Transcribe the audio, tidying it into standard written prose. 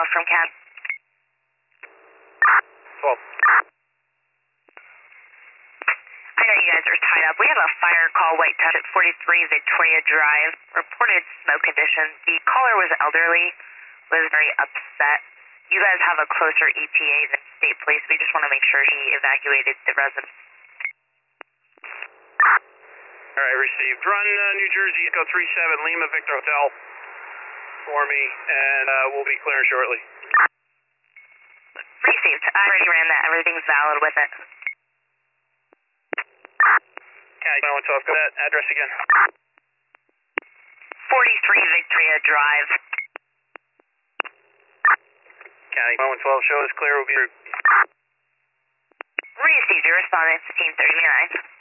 call from CAD. 12. I know you guys are tied up. We have a fire call, White Touch at 43 Victoria Drive. Reported smoke conditions. The caller was elderly, was very upset. You guys have a closer ETA than state police. We just want to make sure he evacuated the residence. All right, received. Run New Jersey, Echo 37, Lima Victor Hotel for me, and we'll be clearing shortly. Received. I already ran that. Everything's valid with it. Okay, 112, go that address again. 43 Victoria Drive. County 112, show is clear, we'll be... Received. Your respondent, 1539.